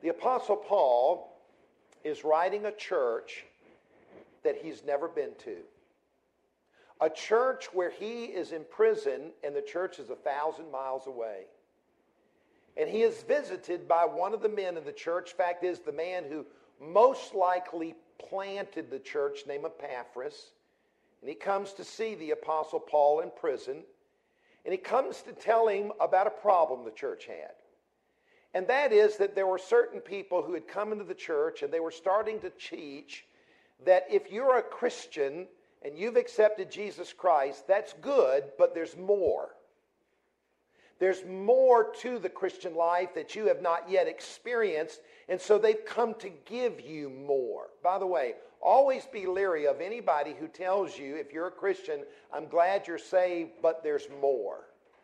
The Apostle Paul is writing a church that he's never been to. A church where he is in prison and the church is 1,000 miles away. And he is visited by one of the men in the church. Fact is, the man who most likely planted the church, named Epaphras. And he comes to see the Apostle Paul in prison. And he comes to tell him about a problem the church had. And that is that there were certain people who had come into the church and they were starting to teach that if you're a Christian and you've accepted Jesus Christ, that's good, but there's more. There's more to the Christian life that you have not yet experienced, and so they've come to give you more. By the way, always be leery of anybody who tells you, if you're a Christian, I'm glad you're saved, but there's more.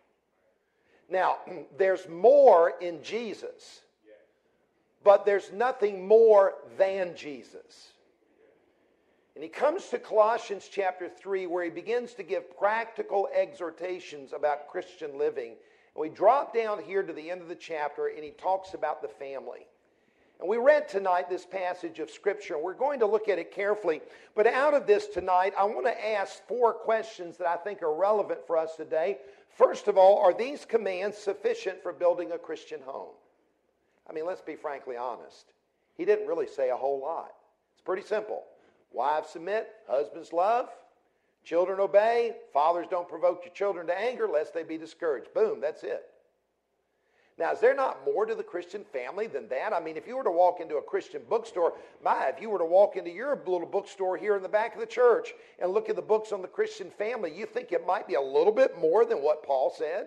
Now, there's more in Jesus, but there's nothing more than Jesus. And he comes to Colossians chapter 3 where he begins to give practical exhortations about Christian living. And we drop down here to the end of the chapter and he talks about the family. And we read tonight this passage of Scripture, and we're going to look at it carefully. But out of this tonight, I want to ask 4 questions that I think are relevant for us today. First of all, are these commands sufficient for building a Christian home? I mean, let's be frankly honest. He didn't really say a whole lot. It's pretty simple. Wives submit, husbands love, children obey, fathers don't provoke your children to anger lest they be discouraged. Boom, that's it. Now, is there not more to the Christian family than that? I mean, if you were to walk into a Christian bookstore, if you were to walk into your little bookstore here in the back of the church and look at the books on the Christian family, you think it might be a little bit more than what Paul said?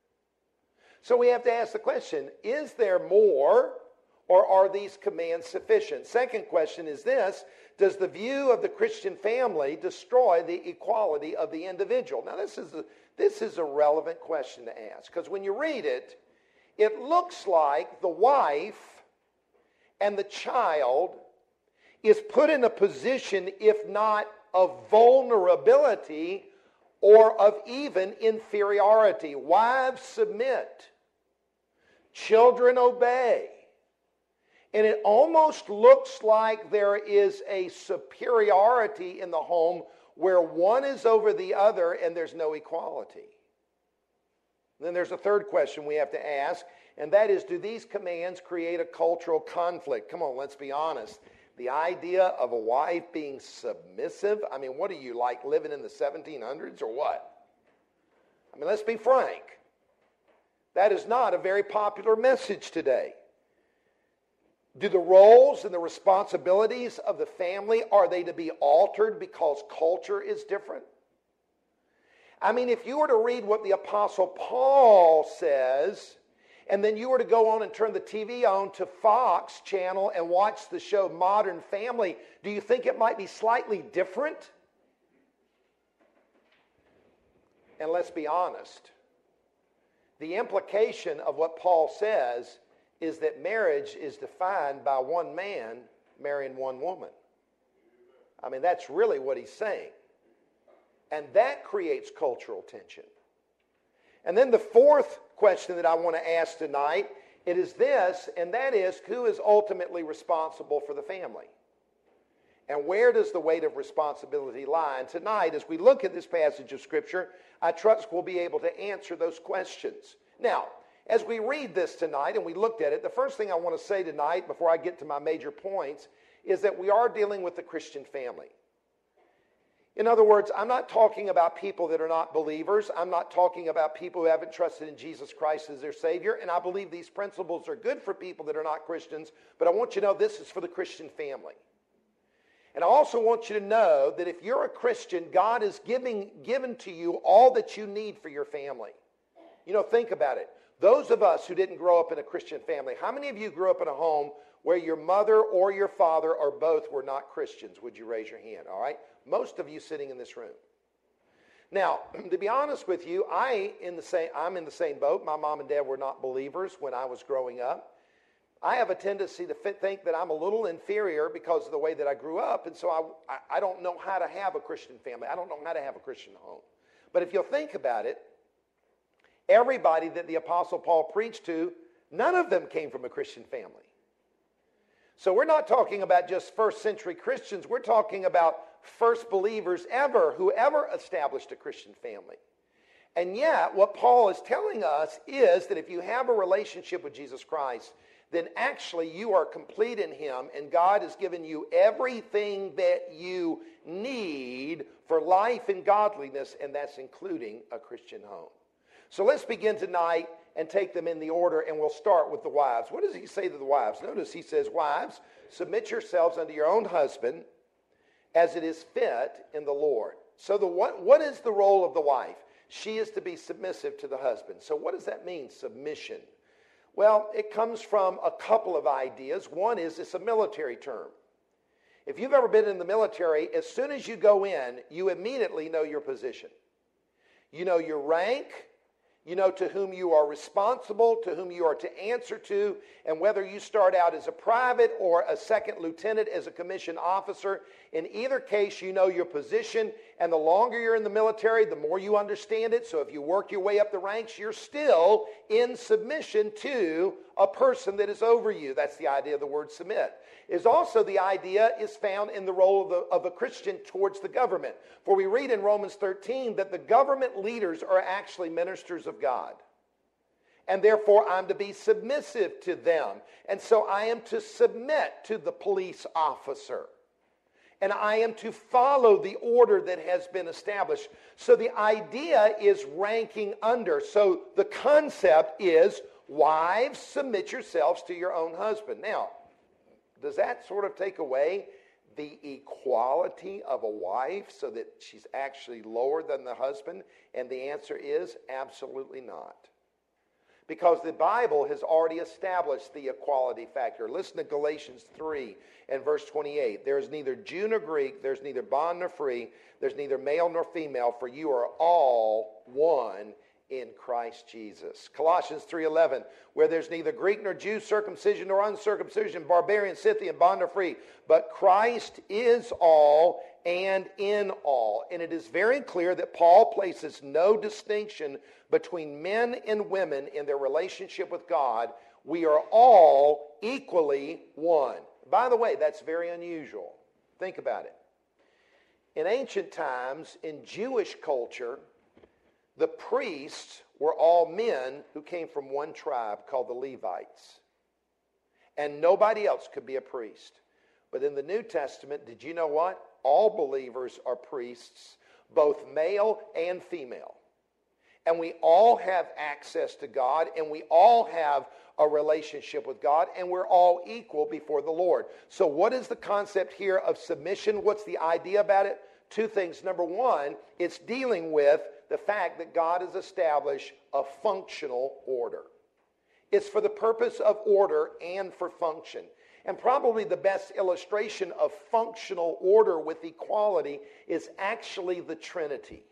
So we have to ask the question, is there more, or are these commands sufficient? Second question is this: does the view of the Christian family destroy the equality of the individual? Now, this is a relevant question to ask, because when you read it, it looks like the wife and the child is put in a position, if not of vulnerability, or of even inferiority. Wives submit. Children obey. And it almost looks like there is a superiority in the home where one is over the other and there's no equality. Then there's a third question we have to ask, and that is, do these commands create a cultural conflict? Come on, let's be honest. The idea of a wife being submissive, I mean, what are you, like living in the 1700s or what? I mean, let's be frank. That is not a very popular message today. Do the roles and the responsibilities of the family, are they to be altered because culture is different? I mean, if you were to read what the Apostle Paul says, and then you were to go on and turn the TV on to Fox channel and watch the show Modern Family, do you think it might be slightly different? And let's be honest. The implication of what Paul says is that marriage is defined by one man marrying one woman. I mean, that's really what he's saying. And that creates cultural tension. And then the fourth question that I want to ask tonight, it is this, and that is, who is ultimately responsible for the family? And where does the weight of responsibility lie? And tonight, as we look at this passage of Scripture, I trust we'll be able to answer those questions. Now, as we read this tonight and we looked at it, the first thing I want to say tonight before I get to my major points is that we are dealing with the Christian family. In other words, I'm not talking about people that are not believers. I'm not talking about people who haven't trusted in Jesus Christ as their Savior. And I believe these principles are good for people that are not Christians. But I want you to know this is for the Christian family. And I also want you to know that if you're a Christian, God has given to you all that you need for your family. You know, think about it. Those of us who didn't grow up in a Christian family, how many of you grew up in a home where your mother or your father or both were not Christians? Would you raise your hand? All right. Most of you sitting in this room. Now, to be honest with you, I'm in the same boat. My mom and dad were not believers when I was growing up. I have a tendency to think that I'm a little inferior because of the way that I grew up, and so I don't know how to have a Christian family. I don't know how to have a Christian home. But if you'll think about it, everybody that the Apostle Paul preached to, none of them came from a Christian family. So we're not talking about just first century Christians. We're talking about first believers ever, who ever established a Christian family. And yet, what Paul is telling us is that if you have a relationship with Jesus Christ, then actually you are complete in him, and God has given you everything that you need for life and godliness, and that's including a Christian home. So let's begin tonight and take them in the order, and we'll start with the wives. What does he say to the wives? Notice he says, wives, submit yourselves unto your own husband as it is fit in the Lord. So what is the role of the wife? She is to be submissive to the husband. So what does that mean, submission? Well, it comes from a couple of ideas. One is it's a military term. If you've ever been in the military, as soon as you go in, you immediately know your position. You know your rank. You know to whom you are responsible, to whom you are to answer to, and whether you start out as a private or a second lieutenant as a commissioned officer. In either case, you know your position, and the longer you're in the military, the more you understand it. So if you work your way up the ranks, you're still in submission to a person that is over you. That's the idea of the word submit. Is also the idea is found in the role of a Christian towards the government. For we read in Romans 13 that the government leaders are actually ministers of God. And therefore I'm to be submissive to them. And so I am to submit to the police officer. And I am to follow the order that has been established. So the idea is ranking under. So the concept is, wives, submit yourselves to your own husband. Now, does that sort of take away the equality of a wife so that she's actually lower than the husband? And the answer is absolutely not. Because the Bible has already established the equality factor. Listen to Galatians 3 and verse 28. There is neither Jew nor Greek, there's neither bond nor free, there's neither male nor female, for you are all one in Christ Jesus. Colossians 3:11, where there's neither Greek nor Jew, circumcision nor uncircumcision, barbarian, Scythian, bond or free, but Christ is all and in all. And it is very clear that Paul places no distinction between men and women in their relationship with God. We are all equally one. By the way, that's very unusual. Think about it. In ancient times, in Jewish culture, the priests were all men who came from one tribe called the Levites. And nobody else could be a priest. But in the New Testament, did you know what? All believers are priests, both male and female. And we all have access to God, and we all have a relationship with God, and we're all equal before the Lord. So what is the concept here of submission? What's the idea about it? Two things. Number one, it's dealing with the fact that God has established a functional order. It's for the purpose of order and for function. And probably the best illustration of functional order with equality is actually the Trinity.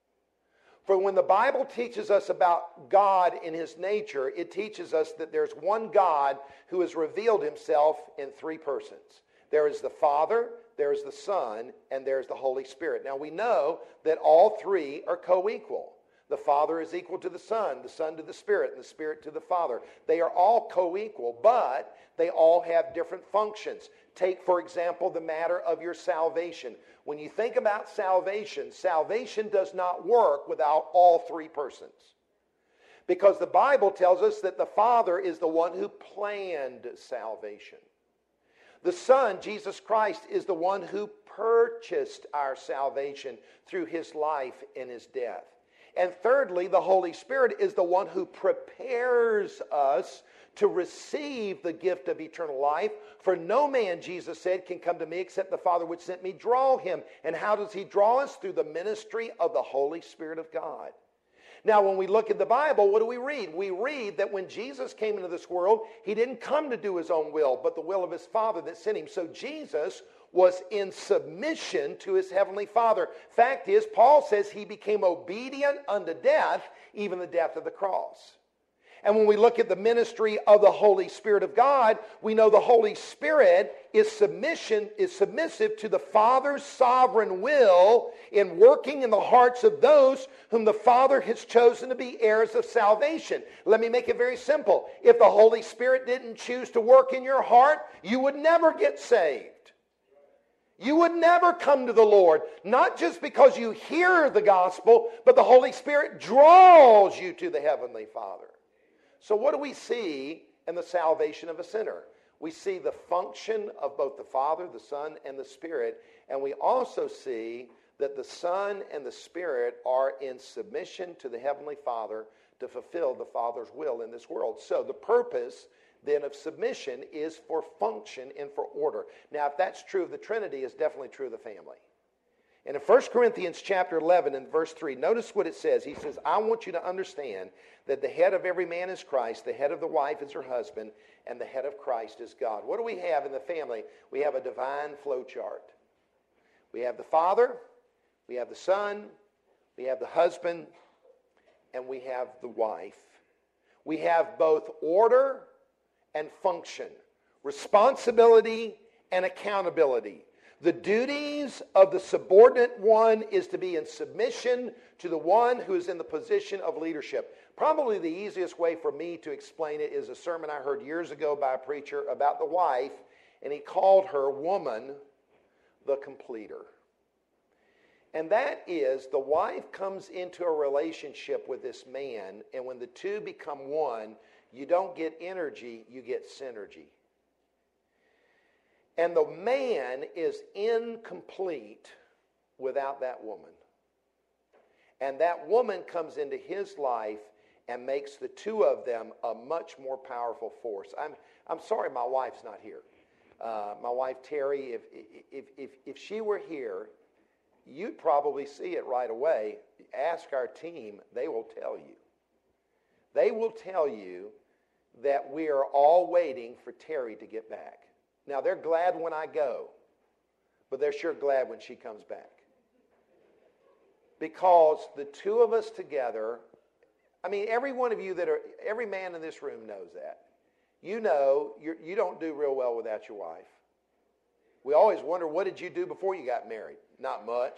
For when the Bible teaches us about God in his nature, it teaches us that there's one God who has revealed himself in three persons. There is the Father, there is the Son, and there's the Holy Spirit. Now we know that all three are co-equal. The Father is equal to the Son to the Spirit, and the Spirit to the Father. They are all co-equal, but they all have different functions. Take, for example, the matter of your salvation. When you think about salvation, salvation does not work without all three persons. Because the Bible tells us that the Father is the one who planned salvation. The Son, Jesus Christ, is the one who purchased our salvation through his life and his death. And thirdly, the Holy Spirit is the one who prepares us to receive the gift of eternal life. For no man, Jesus said, can come to me except the Father which sent me draw him. And how does he draw us? Through the ministry of the Holy Spirit of God. Now, when we look at the Bible, what do we read? We read that when Jesus came into this world, he didn't come to do his own will, but the will of his Father that sent him. So Jesus was in submission to his heavenly Father. Fact is, Paul says he became obedient unto death, even the death of the cross. And when we look at the ministry of the Holy Spirit of God, we know the Holy Spirit is submissive to the Father's sovereign will in working in the hearts of those whom the Father has chosen to be heirs of salvation. Let me make it very simple. If the Holy Spirit didn't choose to work in your heart, you would never get saved. You would never come to the Lord, not just because you hear the gospel, but the Holy Spirit draws you to the Heavenly Father. So what do we see in the salvation of a sinner? We see the function of both the Father, the Son, and the Spirit, and we also see that the Son and the Spirit are in submission to the Heavenly Father to fulfill the Father's will in this world. So the purpose then of submission is for function and for order. Now, if that's true of the Trinity, it's definitely true of the family. And in 1 Corinthians chapter 11 and verse 3, notice what it says. He says, I want you to understand that the head of every man is Christ, the head of the wife is her husband, and the head of Christ is God. What do we have in the family? We have a divine flow chart. We have the Father, we have the Son, we have the husband, and we have the wife. We have both order and function, responsibility and accountability. The duties of the subordinate one is to be in submission to the one who is in the position of leadership. Probably the easiest way for me to explain it is a sermon I heard years ago by a preacher about the wife, and he called her woman the completer. And that is, the wife comes into a relationship with this man, and when the two become one, you don't get energy, you get synergy. And the man is incomplete without that woman. And that woman comes into his life and makes the two of them a much more powerful force. I'm sorry my wife's not here. My wife Terry, if she were here, you'd probably see it right away. Ask our team, they will tell you. They will tell you that we are all waiting for Terry to get back. Now, they're glad when I go, but they're sure glad when she comes back. Because the two of us together, I mean, every man in this room knows that. You know, you don't do real well without your wife. We always wonder, what did you do before you got married? Not much.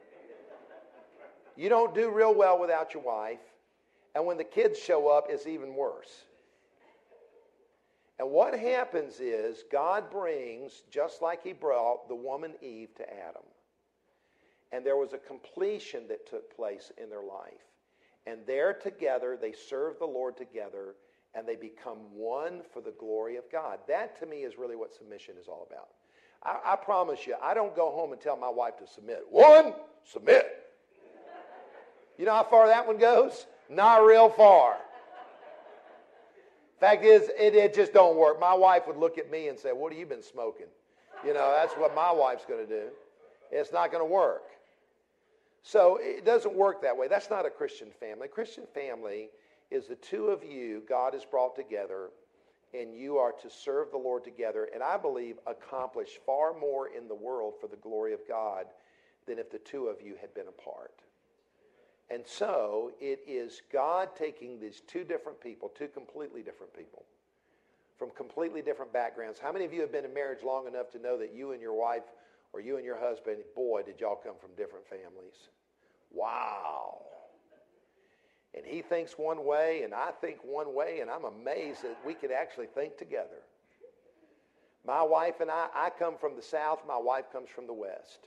You don't do real well without your wife. And when the kids show up, it's even worse. And what happens is God brings, just like he brought the woman Eve to Adam. And there was a completion that took place in their life. And there together, they serve the Lord together, and they become one for the glory of God. That to me is really what submission is all about. I promise you, I don't go home and tell my wife to submit. One, submit. You know how far that one goes? Not real far. Fact is, it just don't work. My wife would look at me and say, what have you been smoking? You know, that's what my wife's going to do. It's not going to work. So it doesn't work that way. That's not a Christian family. A Christian family is the two of you God has brought together, and you are to serve the Lord together, and I believe accomplish far more in the world for the glory of God than if the two of you had been apart. And so it is God taking these two different people, two completely different people, from completely different backgrounds. How many of you have been in marriage long enough to know that you and your wife or you and your husband, boy, did y'all come from different families? Wow. And he thinks one way and I think one way, and I'm amazed that we could actually think together. My wife and I come from the South. My wife comes from the West.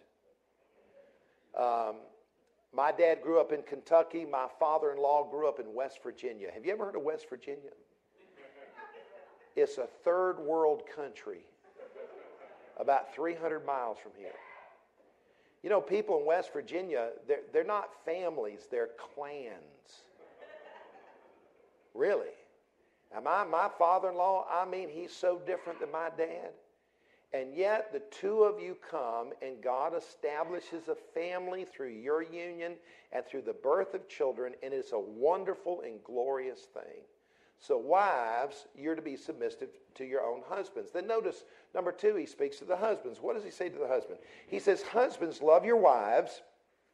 My dad grew up in Kentucky. My father-in-law grew up in West Virginia. Have you ever heard of West Virginia? It's a third world country, about 300 miles from here. You know, people in West Virginia, they're not families, they're clans. Really. Now, my father-in-law, I mean, he's so different than my dad. And yet the two of you come and God establishes a family through your union and through the birth of children, and it's a wonderful and glorious thing. So wives, you're to be submissive to your own husbands. Then notice, number 2, he speaks to the husbands. What does he say to the husband? He says, husbands, love your wives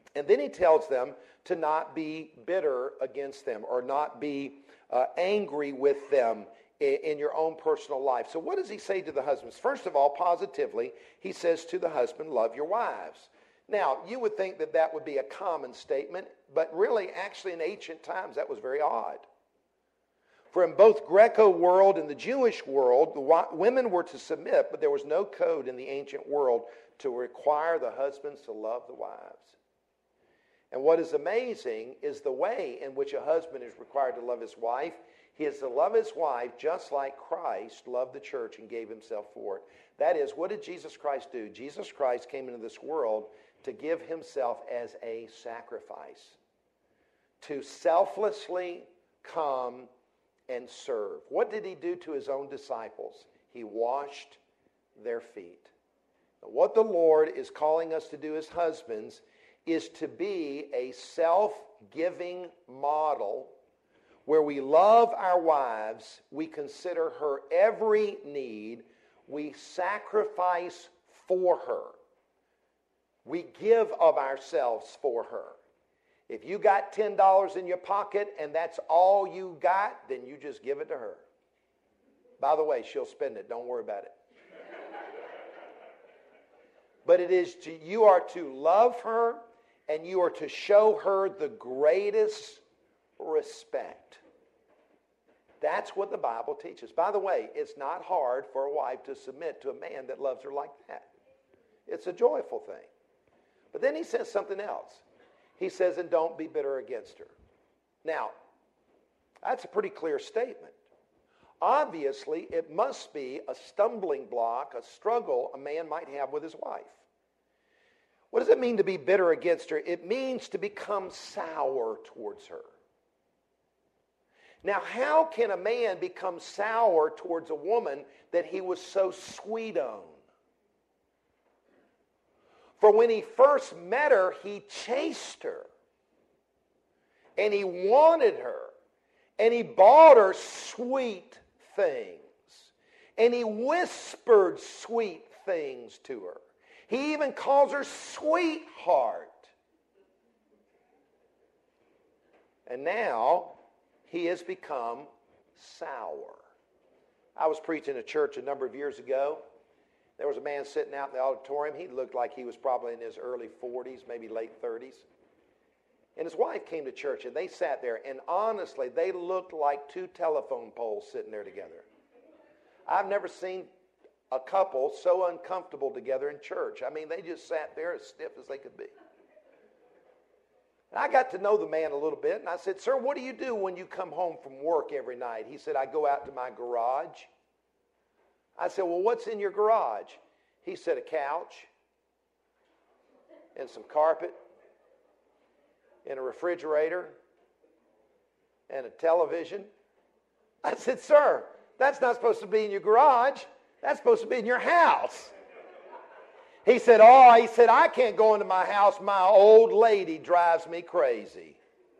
And then he tells them to not be bitter against them or not be angry with them in your own personal life. So what does he say to the husbands? First of all, positively, he says to the husband, love your wives. Now, you would think that that would be a common statement, but really, actually, in ancient times, that was very odd. For in both Greco world and the Jewish world, the women were to submit, but there was no code in the ancient world to require the husbands to love the wives. And what is amazing is the way in which a husband is required to love his wife. He is to love his wife just like Christ loved the church and gave himself for it. That is, what did Jesus Christ do? Jesus Christ came into this world to give himself as a sacrifice, to selflessly come and serve. What did he do to his own disciples? He washed their feet. Now, what the Lord is calling us to do as husbands is to be a self-giving model where we love our wives, we consider her every need, we sacrifice for her. We give of ourselves for her. If you got $10 in your pocket and that's all you got, then you just give it to her. By the way, she'll spend it. Don't worry about it. But you are to love her and you are to show her the greatest respect. That's what the Bible teaches. By the way, it's not hard for a wife to submit to a man that loves her like that. It's a joyful thing. But then he says something else. He says, and don't be bitter against her. Now, that's a pretty clear statement. Obviously, it must be a stumbling block, a struggle a man might have with his wife. What does it mean to be bitter against her? It means to become sour towards her. Now, how can a man become sour towards a woman that he was so sweet on? For when he first met her, he chased her. And he wanted her. And he bought her sweet things. And he whispered sweet things to her. He even calls her sweetheart. And now he has become sour. I was preaching at church a number of years ago. There was a man sitting out in the auditorium. He looked like he was probably in his early 40s, maybe late 30s. And his wife came to church, and they sat there, and honestly, they looked like two telephone poles sitting there together. I've never seen a couple so uncomfortable together in church. I mean, they just sat there as stiff as they could be. And I got to know the man a little bit, and I said, sir, what do you do when you come home from work every night? He said, I go out to my garage. I said, well, what's in your garage? He said, a couch and some carpet and a refrigerator and a television. I said, sir, that's not supposed to be in your garage. That's supposed to be in your house. He said, I can't go into my house. My old lady drives me crazy.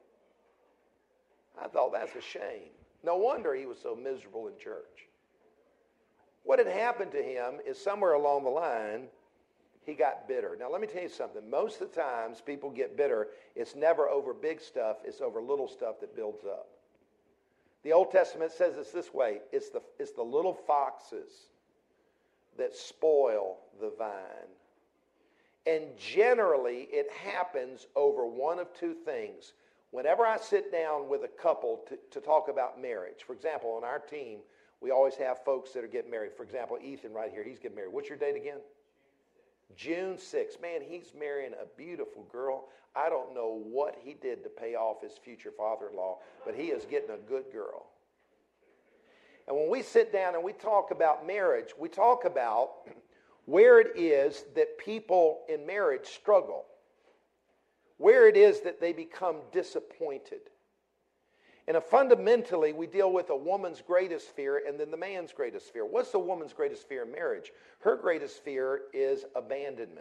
I thought, that's a shame. No wonder he was so miserable in church. What had happened to him is somewhere along the line, he got bitter. Now, let me tell you something. Most of the times people get bitter. It's never over big stuff. It's over little stuff that builds up. The Old Testament says it's this way. It's the little foxes that spoil the vine. And generally, it happens over one of two things. Whenever I sit down with a couple to talk about marriage, for example, on our team, we always have folks that are getting married. For example, Ethan right here, he's getting married. What's your date again? June 6th. Man, he's marrying a beautiful girl. I don't know what he did to pay off his future father-in-law, but he is getting a good girl. And when we sit down and we talk about marriage, we talk about where it is that people in marriage struggle, where it is that they become disappointed. And fundamentally, we deal with a woman's greatest fear and then the man's greatest fear. What's the woman's greatest fear in marriage? Her greatest fear is abandonment.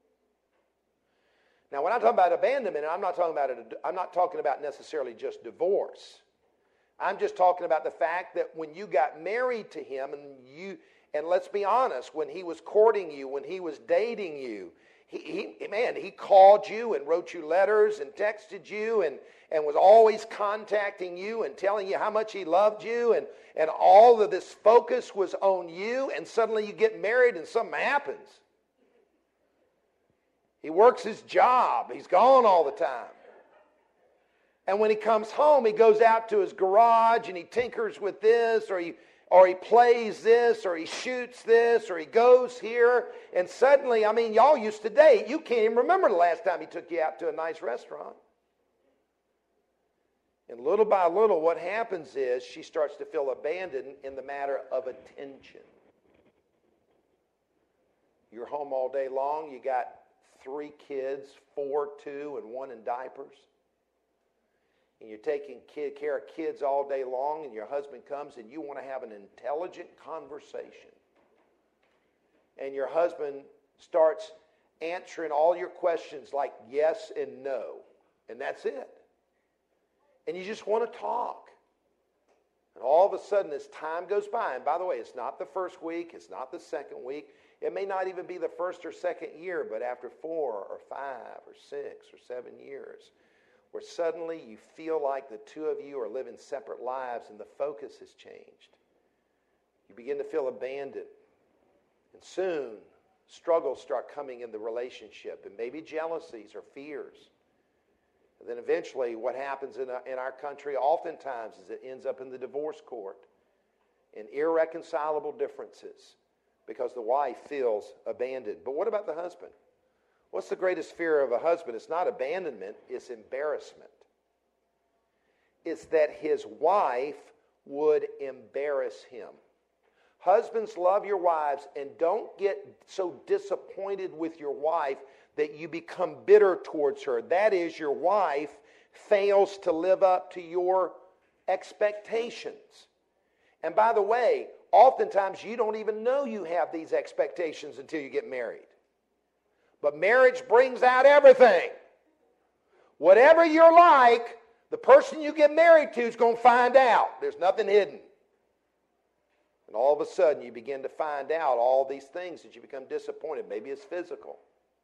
Now, when I talk about abandonment, I'm not talking about necessarily just divorce. I'm just talking about the fact that when you got married to him and let's be honest, when he was courting you, when he was dating you, He called you and wrote you letters and texted you and was always contacting you and telling you how much he loved you, and all of this focus was on you, and suddenly you get married and something happens. He works his job. He's gone all the time. And when he comes home, he goes out to his garage and he tinkers with this, or he plays this, or he shoots this, or he goes here. And suddenly, y'all used to date. You can't even remember the last time he took you out to a nice restaurant. And little by little, what happens is she starts to feel abandoned in the matter of attention. You're home all day long. You got 3 kids, 4, 2, and 1 in diapers. And you're taking care of kids all day long, and your husband comes and you want to have an intelligent conversation. And your husband starts answering all your questions like yes and no. And that's it. And you just want to talk. And all of a sudden, as time goes by, and by the way, it's not the first week, it's not the second week, it may not even be the first or second year, but after 4 or 5 or 6 or 7 years, where suddenly you feel like the two of you are living separate lives and the focus has changed. You begin to feel abandoned. And soon, struggles start coming in the relationship, and maybe jealousies or fears. And then eventually what happens in our country oftentimes is it ends up in the divorce court in irreconcilable differences because the wife feels abandoned. But what about the husband? What's the greatest fear of a husband? It's not abandonment, it's embarrassment. It's that his wife would embarrass him. Husbands, love your wives and don't get so disappointed with your wife that you become bitter towards her. That is, your wife fails to live up to your expectations. And by the way, oftentimes you don't even know you have these expectations until you get married. But marriage brings out everything. Whatever you're like, the person you get married to is going to find out. There's nothing hidden. And all of a sudden you begin to find out all these things that you become disappointed. Maybe it's physical.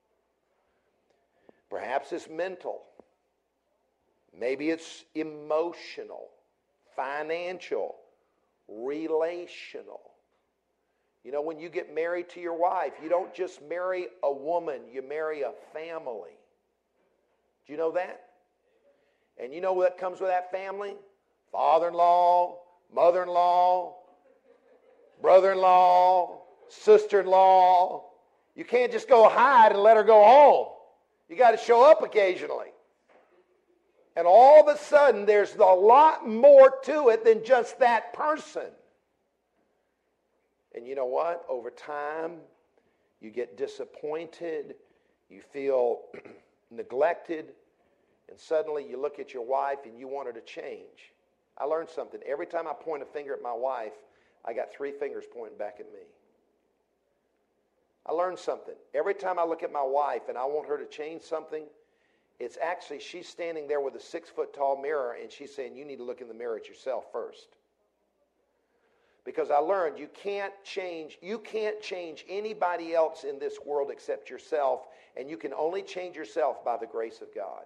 Perhaps it's mental. Maybe it's emotional, financial, relational. You know, when you get married to your wife, you don't just marry a woman, you marry a family. Do you know that? And you know what comes with that family? Father-in-law, mother-in-law, brother-in-law, sister-in-law. You can't just go hide and let her go home. You got to show up occasionally. And all of a sudden, there's a lot more to it than just that person. And you know what? Over time, you get disappointed, you feel neglected, and suddenly you look at your wife and you want her to change. I learned something. Every time I point a finger at my wife, I got 3 fingers pointing back at me. I learned something. Every time I look at my wife and I want her to change something, it's actually she's standing there with a 6-foot-tall mirror and she's saying, you need to look in the mirror at yourself first. Because I learned you can't change anybody else in this world except yourself, and you can only change yourself by the grace of God.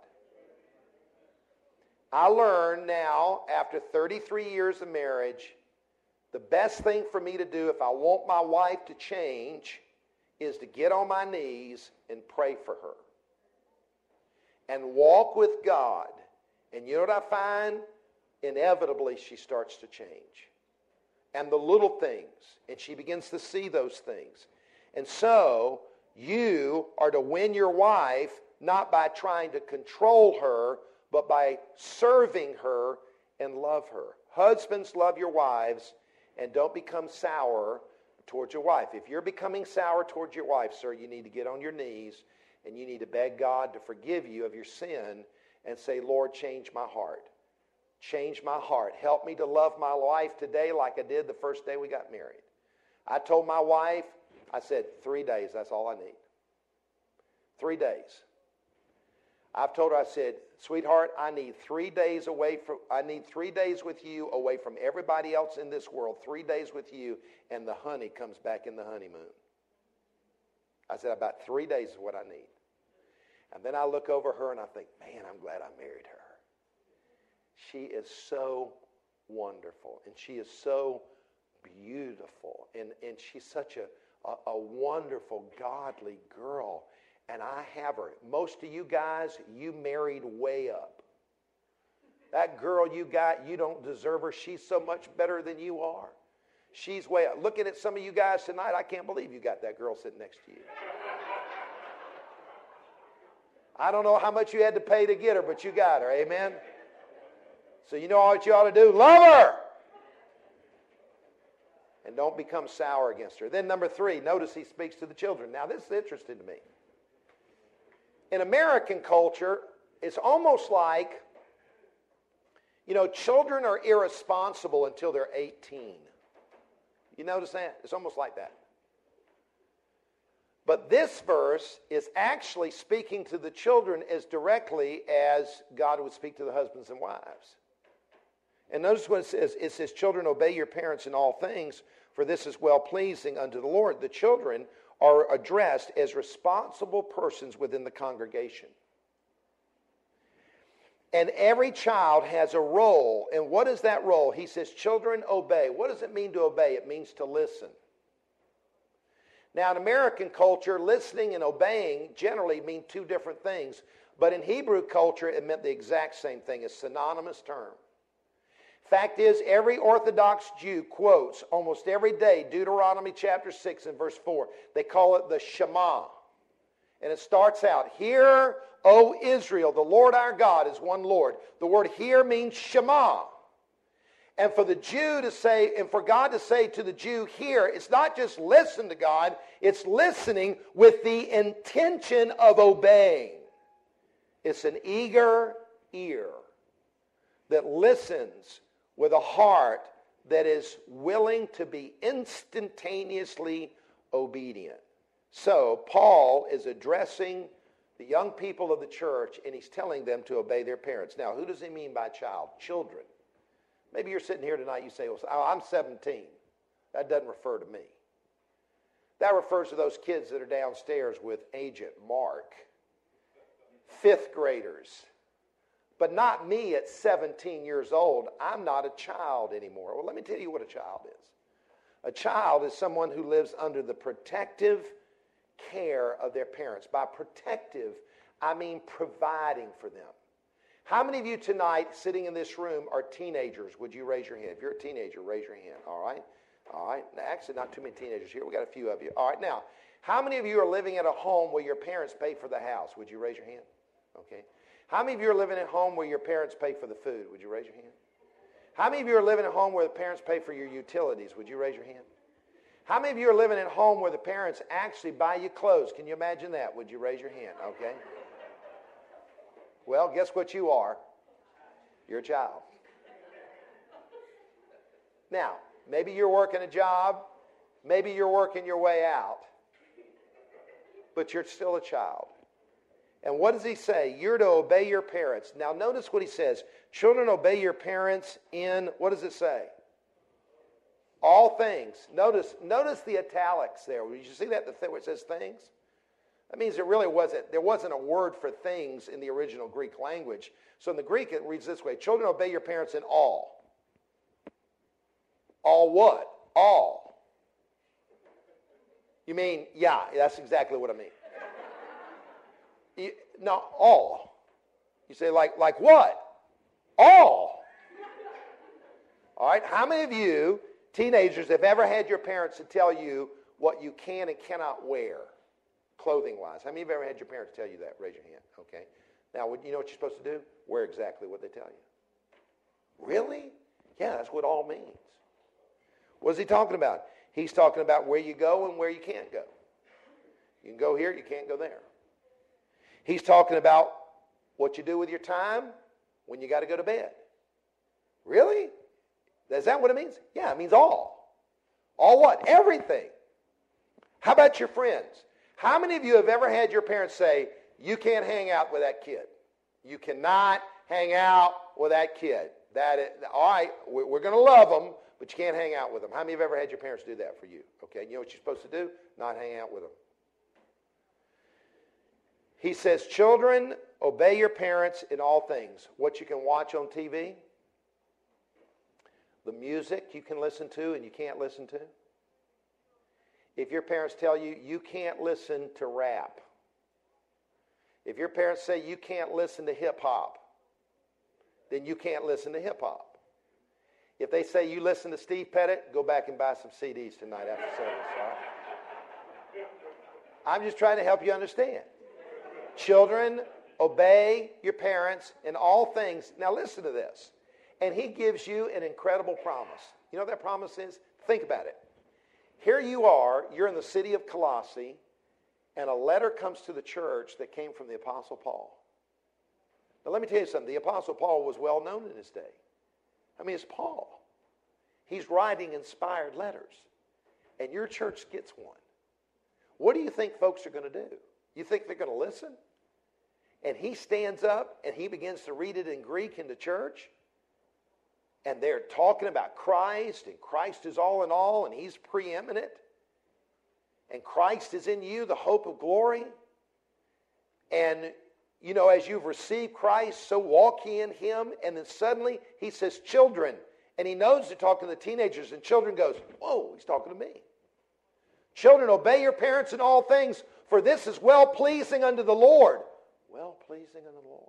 I learned now, after 33 years of marriage, the best thing for me to do if I want my wife to change is to get on my knees and pray for her. And walk with God. And you know what I find? Inevitably, she starts to change. And the little things. And she begins to see those things. And so, you are to win your wife not by trying to control her, but by serving her and love her. Husbands, love your wives and don't become sour towards your wife. If you're becoming sour towards your wife, sir, you need to get on your knees and you need to beg God to forgive you of your sin and say, Lord, change my heart. Change my heart. Help me to love my wife today like I did the first day we got married. I told my wife, I said, 3 days, that's all I need. 3 days. I've told her, I said, sweetheart, I need 3 days with you away from everybody else in this world. 3 days with you, and the honey comes back in the honeymoon. I said, about 3 days is what I need. And then I look over her and I think, man, I'm glad I married her. She is so wonderful, and she is so beautiful, and she's such a wonderful, godly girl, and I have her. Most of you guys, you married way up. That girl you got, you don't deserve her. She's so much better than you are. She's way up. Looking at some of you guys tonight, I can't believe you got that girl sitting next to you. I don't know how much you had to pay to get her, but you got her. Amen? So you know what you ought to do? Love her! And don't become sour against her. Then number 3, notice he speaks to the children. Now this is interesting to me. In American culture, it's almost like, children are irresponsible until they're 18. You notice that? It's almost like that. But this verse is actually speaking to the children as directly as God would speak to the husbands and wives. And notice what it says. It says, children, obey your parents in all things, for this is well-pleasing unto the Lord. The children are addressed as responsible persons within the congregation. And every child has a role. And what is that role? He says, children, obey. What does it mean to obey? It means to listen. Now, in American culture, listening and obeying generally mean two different things. But in Hebrew culture, it meant the exact same thing. It's a synonymous term. Fact is, every Orthodox Jew quotes almost every day Deuteronomy chapter 6 and verse 4. They call it the Shema. And it starts out, "Hear, O Israel, the Lord our God is one Lord." The word "hear" means Shema. And for the Jew to say, and for God to say to the Jew, "Hear," it's not just listen to God, it's listening with the intention of obeying. It's an eager ear that listens with a heart that is willing to be instantaneously obedient. So Paul is addressing the young people of the church, and he's telling them to obey their parents. Now, who does he mean by child? Children. Maybe you're sitting here tonight, you say, well, I'm 17. That doesn't refer to me. That refers to those kids that are downstairs with Agent Mark. 5th graders. But not me at 17 years old. I'm not a child anymore. Well, let me tell you what a child is. A child is someone who lives under the protective care of their parents. By protective, I mean providing for them. How many of you tonight sitting in this room are teenagers? Would you raise your hand? If you're a teenager, raise your hand. All right? All right. Actually, not too many teenagers here. We got a few of you. All right. Now, how many of you are living at a home where your parents pay for the house? Would you raise your hand? Okay. How many of you are living at home where your parents pay for the food? Would you raise your hand? How many of you are living at home where the parents pay for your utilities? Would you raise your hand? How many of you are living at home where the parents actually buy you clothes? Can you imagine that? Would you raise your hand? Okay. Well, guess what you are? You're a child. Now, maybe you're working a job. Maybe you're working your way out. But you're still a child. And what does he say? You're to obey your parents. Now, notice what he says. Children, obey your parents in, what does it say? All things. Notice the italics there. Did you see that, where it says things? That means there wasn't a word for things in the original Greek language. So in the Greek, it reads this way. Children, obey your parents in all. All what? All. You mean, yeah, that's exactly what I mean. No, all. You say, like what? All. All right, how many of you teenagers have ever had your parents to tell you what you can and cannot wear, clothing-wise? How many of you have ever had your parents tell you that? Raise your hand. Okay. Now, you know what you're supposed to do? Wear exactly what they tell you. Really? Yeah, that's what all means. What is he talking about? He's talking about where you go and where you can't go. You can go here, you can't go there. He's talking about what you do with your time when you got to go to bed. Really? Is that what it means? Yeah, it means all. All what? Everything. How about your friends? How many of you have ever had your parents say, you can't hang out with that kid? You cannot hang out with that kid. All right, we're going to love them, but you can't hang out with them. How many of you have ever had your parents do that for you? Okay, you know what you're supposed to do? Not hang out with them. He says, children, obey your parents in all things. What you can watch on TV, the music you can listen to and you can't listen to. If your parents tell you you can't listen to rap, if your parents say you can't listen to hip hop, then you can't listen to hip hop. If they say you listen to Steve Pettit, go back and buy some CDs tonight after service. All right? I'm just trying to help you understand. Children, obey your parents in all things. Now listen to this. And he gives you an incredible promise. You know what that promise is? Think about it. Here you are, you're in the city of Colossae, and a letter comes to the church that came from the Apostle Paul. Now let me tell you something. The Apostle Paul was well known in his day. I mean, it's Paul. He's writing inspired letters. And your church gets one. What do you think folks are going to do? You think they're going to listen? And he stands up and he begins to read it in Greek in the church. And they're talking about Christ, and Christ is all in all, and he's preeminent. And Christ is in you, the hope of glory. And, you know, as you've received Christ, so walk ye in him. And then suddenly he says, children. And he knows they're talking to the teenagers, and children goes, whoa, he's talking to me. Children, obey your parents in all things, for this is well-pleasing unto the Lord. Well-pleasing unto the Lord.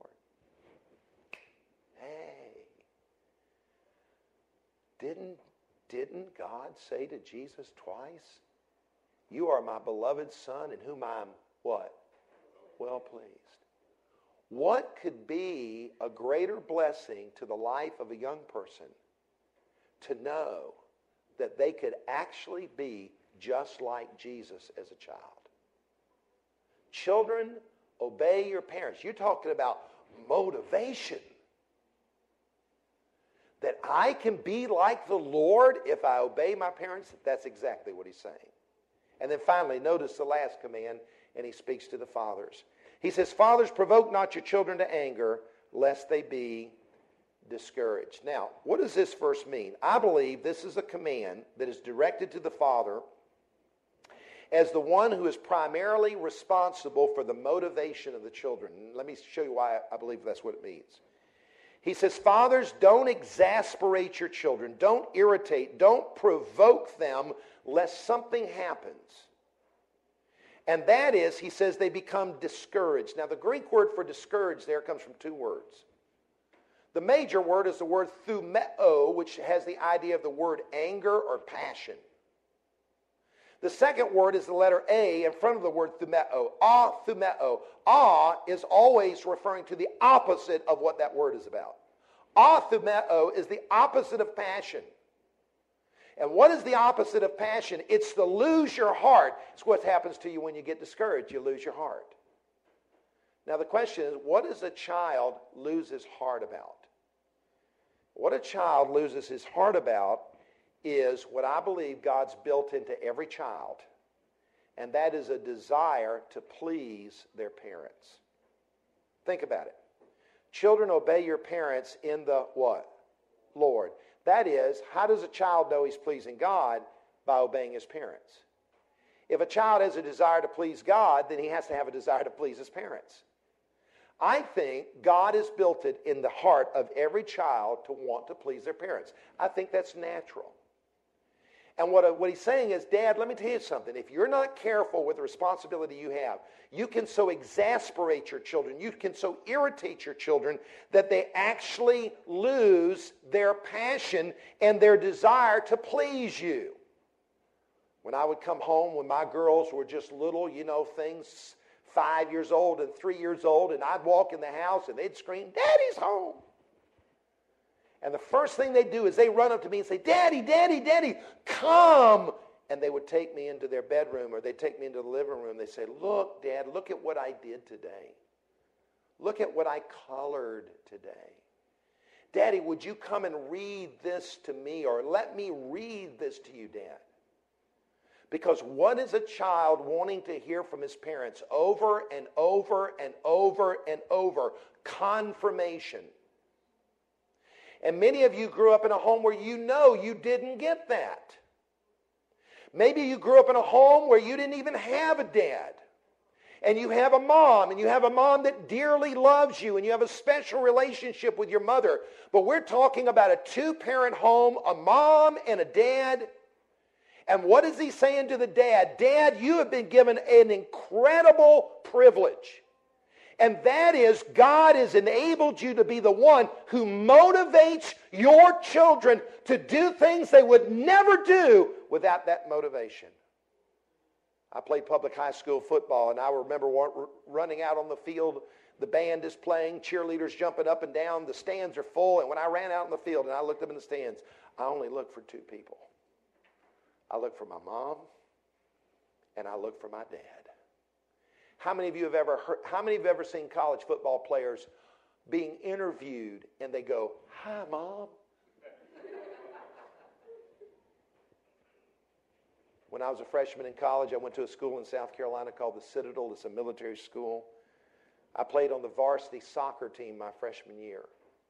Didn't God say to Jesus twice, you are my beloved Son in whom I'm what? Well pleased. What could be a greater blessing to the life of a young person to know that they could actually be just like Jesus as a child? Children, obey your parents. You're talking about motivation. That I can be like the Lord if I obey my parents. That's exactly what he's saying. And then finally, notice the last command, and he speaks to the fathers. He says, fathers, provoke not your children to anger, lest they be discouraged. Now, what does this verse mean? I believe this is a command that is directed to the father as the one who is primarily responsible for the motivation of the children. Let me show you why I believe that's what it means. He says, fathers, don't exasperate your children. Don't irritate. Don't provoke them lest something happens. And that is, he says, they become discouraged. Now, the Greek word for discouraged there comes from two words. The major word is the word thumeo, which has the idea of the word anger or passion. The second word is the letter A in front of the word thumeo. Thumeo. Is always referring to the opposite of what that word is about. Thumeo is the opposite of passion. And what is the opposite of passion? It's to lose your heart. It's what happens to you when you get discouraged. You lose your heart. Now the question is, what does a child lose his heart about? What a child loses his heart about is what I believe God's built into every child, and that is a desire to please their parents. Think about it. Children, obey your parents in the what? Lord. That is, how does a child know he's pleasing God? By obeying his parents. If a child has a desire to please God, then he has to have a desire to please his parents. I think God has built it in the heart of every child to want to please their parents. I think that's natural. And what he's saying is, Dad, let me tell you something. If you're not careful with the responsibility you have, you can so exasperate your children, you can so irritate your children that they actually lose their passion and their desire to please you. When I would come home when my girls were just little, things 5 years old and 3 years old, and I'd walk in the house and they'd scream, Daddy's home. And the first thing they do is they run up to me and say, Daddy, Daddy, Daddy, come. And they would take me into their bedroom, or they'd take me into the living room. They'd say, look, Dad, look at what I did today. Look at what I colored today. Daddy, would you come and read this to me, or let me read this to you, Dad? Because what is a child wanting to hear from his parents over and over and over and over? Confirmation. And many of you grew up in a home where you know you didn't get that. Maybe you grew up in a home where you didn't even have a dad. and you have a mom, and you have a mom that dearly loves you, and you have a special relationship with your mother. But we're talking about a two-parent home, a mom and a dad. And what is he saying to the dad? Dad, you have been given an incredible privilege. And that is, God has enabled you to be the one who motivates your children to do things they would never do without that motivation. I played public high school football, and I remember running out on the field. The band is playing, cheerleaders jumping up and down, the stands are full. And when I ran out in the field and I looked up in the stands, I only looked for two people. I looked for my mom, and I looked for my dad. How many of you have ever seen college football players being interviewed and they go, "Hi, Mom"? When I was a freshman in college, I went to a school in South Carolina called the Citadel. It's a military school. I played on the varsity soccer team my freshman year.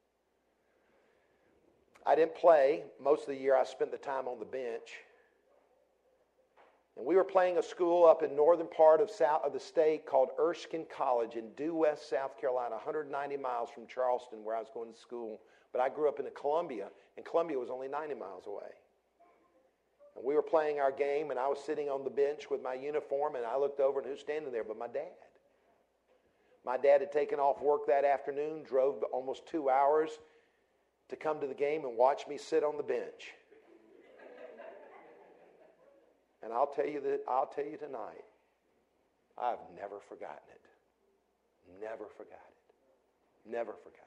I didn't play. Most of the year I spent the time on the bench. And we were playing a school up in northern part of the state called Erskine College in due west South Carolina, 190 miles from Charleston, where I was going to school. But I grew up in Columbia, and Columbia was only 90 miles away. And we were playing our game, and I was sitting on the bench with my uniform, and I looked over, and who's standing there but my dad? My dad had taken off work that afternoon, drove almost 2 hours to come to the game and watch me sit on the bench. And I'll tell you tonight, I've never forgotten it. Never forgot it. Never forgot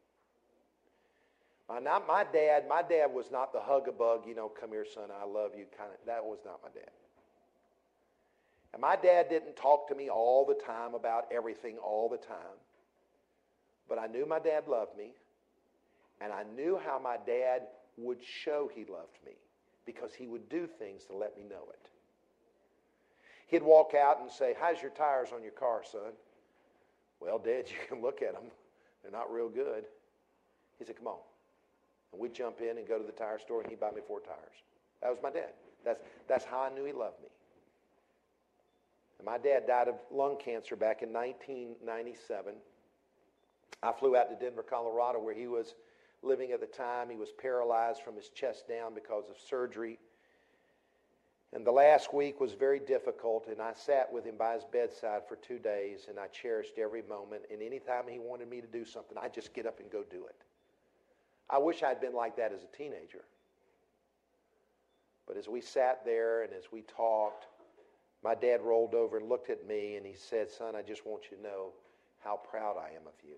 it. My dad was not the hug-a-bug, come here, son, I love you kind of. That was not my dad. And my dad didn't talk to me all the time about everything all the time. But I knew my dad loved me, and I knew how my dad would show he loved me, because he would do things to let me know it. He'd walk out and say, "How's your tires on your car, son?" "Well, Dad, you can look at them. They're not real good." He said, "Come on." And we'd jump in and go to the tire store, and he'd buy me 4 tires. That was my dad. That's how I knew he loved me. And my dad died of lung cancer back in 1997. I flew out to Denver, Colorado, where he was living at the time. He was paralyzed from his chest down because of surgery. And the last week was very difficult, and I sat with him by his bedside for 2 days, and I cherished every moment. And anytime he wanted me to do something, I'd just get up and go do it. I wish I'd been like that as a teenager. But as we sat there and as we talked, my dad rolled over and looked at me, and he said, "Son, I just want you to know how proud I am of you."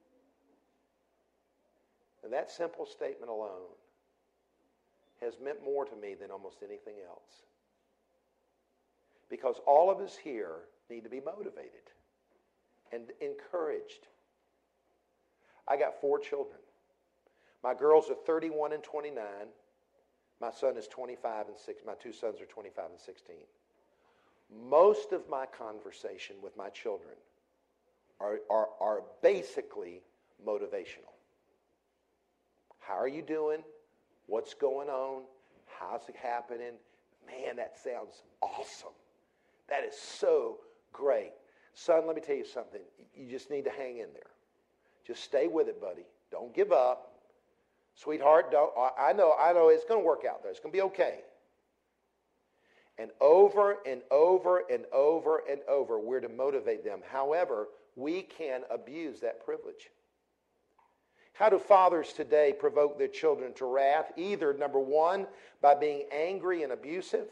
And that simple statement alone has meant more to me than almost anything else. Because all of us here need to be motivated and encouraged. I got 4 children. My girls are 31 and 29. My son is 25 and 6. My 2 sons are 25 and 16. Most of my conversation with my children are basically motivational. How are you doing? What's going on? How's it happening? Man, that sounds awesome. That is so great. Son, let me tell you something. You just need to hang in there. Just stay with it, buddy. Don't give up. Sweetheart, I know it's going to work out there. It's going to be okay. And over and over and over and over, we're to motivate them. However, we can abuse that privilege. How do fathers today provoke their children to wrath? Either, number one, by being angry and abusive,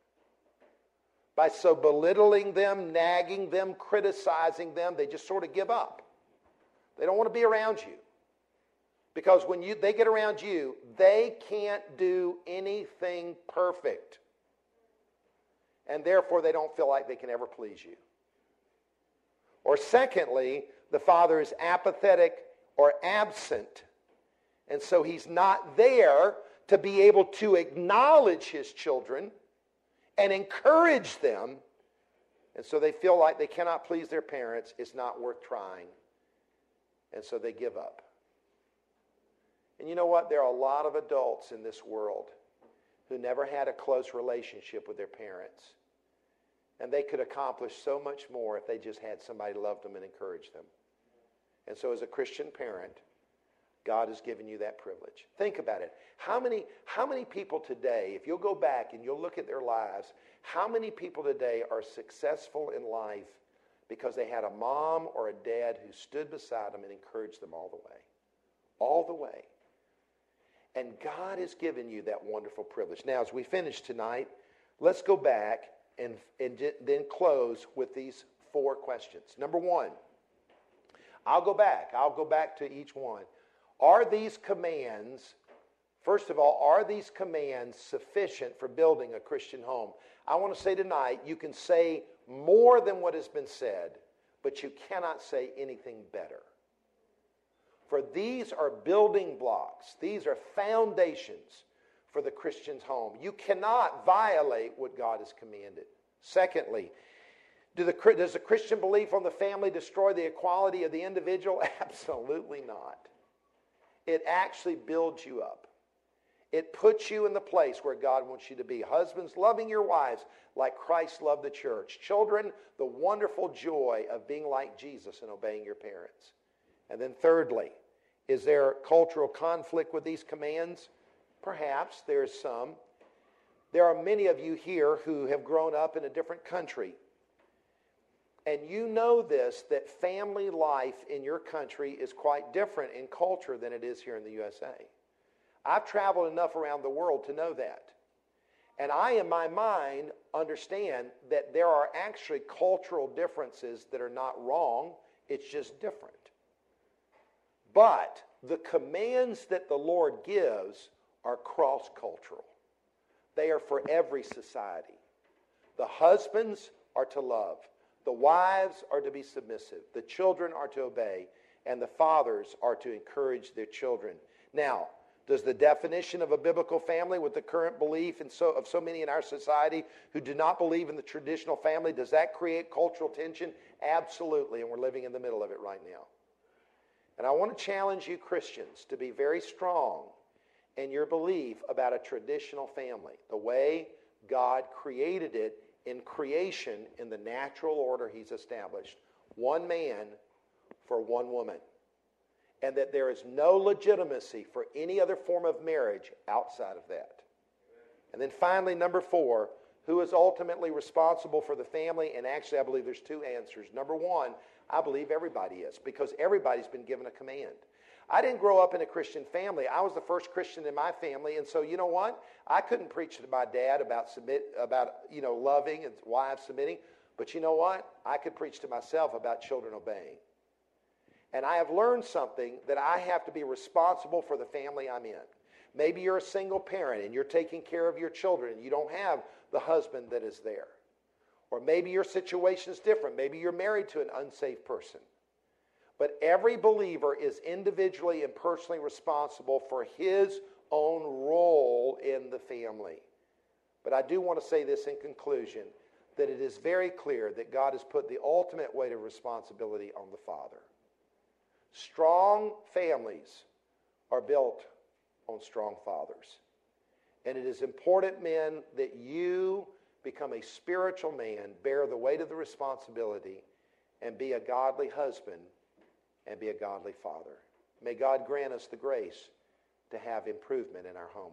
by so belittling them, nagging them, criticizing them, they just sort of give up. They don't want to be around you. Because when they get around you, they can't do anything perfect. And therefore, they don't feel like they can ever please you. Or secondly, the father is apathetic or absent. And so he's not there to be able to acknowledge his children and encourage them. And so they feel like they cannot please their parents. It's not worth trying. And so they give up. And you know what? There are a lot of adults in this world who never had a close relationship with their parents. And they could accomplish so much more if they just had somebody to love them and encourage them. And so as a Christian parent, God has given you that privilege. Think about it. How many people today, if you'll go back and you'll look at their lives, how many people today are successful in life because they had a mom or a dad who stood beside them and encouraged them all the way? All the way. And God has given you that wonderful privilege. Now, as we finish tonight, let's go back and then close with these 4 questions. Number 1, I'll go back to each one. Are these commands, first of all, are these commands sufficient for building a Christian home? I want to say tonight, you can say more than what has been said, but you cannot say anything better. For these are building blocks. These are foundations for the Christian's home. You cannot violate what God has commanded. Secondly, does the Christian belief on the family destroy the equality of the individual? Absolutely not. It actually builds you up. It puts you in the place where God wants you to be. Husbands, loving your wives like Christ loved the church. Children, the wonderful joy of being like Jesus and obeying your parents. And then thirdly, is there cultural conflict with these commands? Perhaps there's some. There are many of you here who have grown up in a different country. And you know this, that family life in your country is quite different in culture than it is here in the USA. I've traveled enough around the world to know that. And I, in my mind, understand that there are actually cultural differences that are not wrong. It's just different. But the commands that the Lord gives are cross-cultural. They are for every society. The husbands are to love. The wives are to be submissive. The children are to obey. And the fathers are to encourage their children. Now, does the definition of a biblical family with the current belief of so many in our society who do not believe in the traditional family, does that create cultural tension? Absolutely, and we're living in the middle of it right now. And I want to challenge you Christians to be very strong in your belief about a traditional family, the way God created it in creation in the natural order He's established. One man for one woman. And that there is no legitimacy for any other form of marriage outside of that. And then finally, number 4, who is ultimately responsible for the family? And actually, I believe there's 2 answers. Number 1, I believe everybody is, because everybody's been given a command. I didn't grow up in a Christian family. I was the first Christian in my family, and so you know what? I couldn't preach to my dad about loving and wives submitting, but you know what? I could preach to myself about children obeying. And I have learned something that I have to be responsible for the family I'm in. Maybe you're a single parent and you're taking care of your children and you don't have the husband that is there. Or maybe your situation is different. Maybe you're married to an unsaved person. But every believer is individually and personally responsible for his own role in the family. But I do want to say this in conclusion, that it is very clear that God has put the ultimate weight of responsibility on the father. Strong families are built on strong fathers. And it is important, men, that you become a spiritual man, bear the weight of the responsibility, and be a godly husband and be a godly father. May God grant us the grace to have improvement in our home.